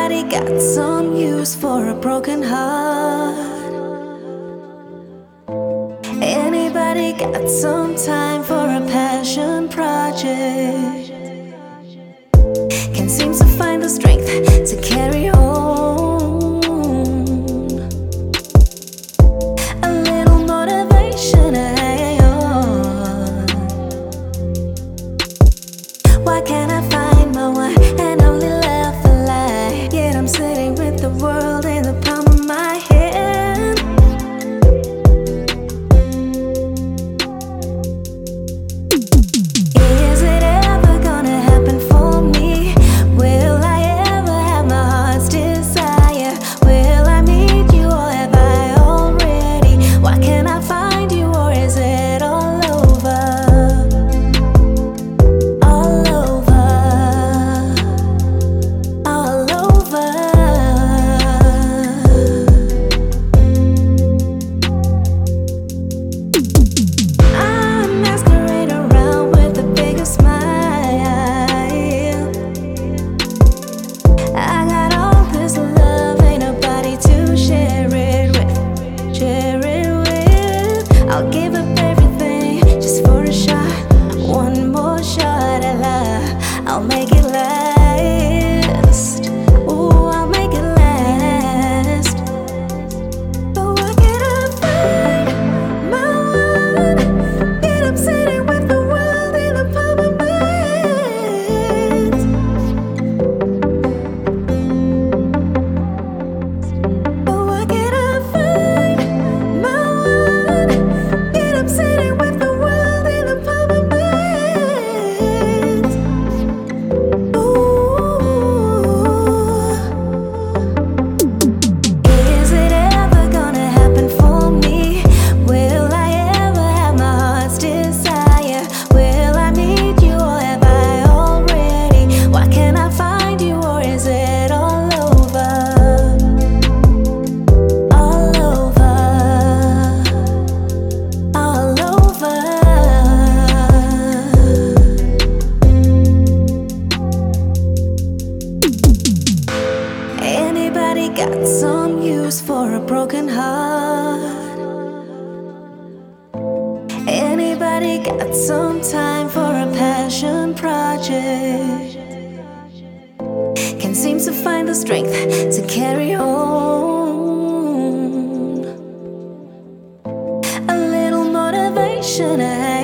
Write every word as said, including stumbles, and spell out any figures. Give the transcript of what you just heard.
Anybody got some use for a broken heart? Anybody got some time for a passion project? Can't seem to find the strength to carry on. A little motivation to hang on. Why can't I find my one and only love for life? Yet I'm sitting with the world in the palm of my hand. Is it ever gonna happen for me? Will I ever have my heart's desire? Will I meet you or have I already? Why can't I find you or is it all over? All over. All over. I'm masquerade around with a bigger smile. I got all this love, ain't nobody to share it with, share it with. I'll give up everything just for a shot, one more shot at love. I'll make it last. Ooh, I'll make it last. But why can't I find my one? Yet I'm sitting with the world in the palm of my hands. But why can't I find my one? Yet I'm sitting with the world in the palm of my hands. Ooh. Is it ever gonna happen for me? Will I ever have my heart's desire? Will I meet you or have I already? Why can't I find you or is it all over? All over. All over. Anybody got some use for a broken heart? Anybody got some time for a passion project? Can't seem to find the strength to carry on. A little motivation I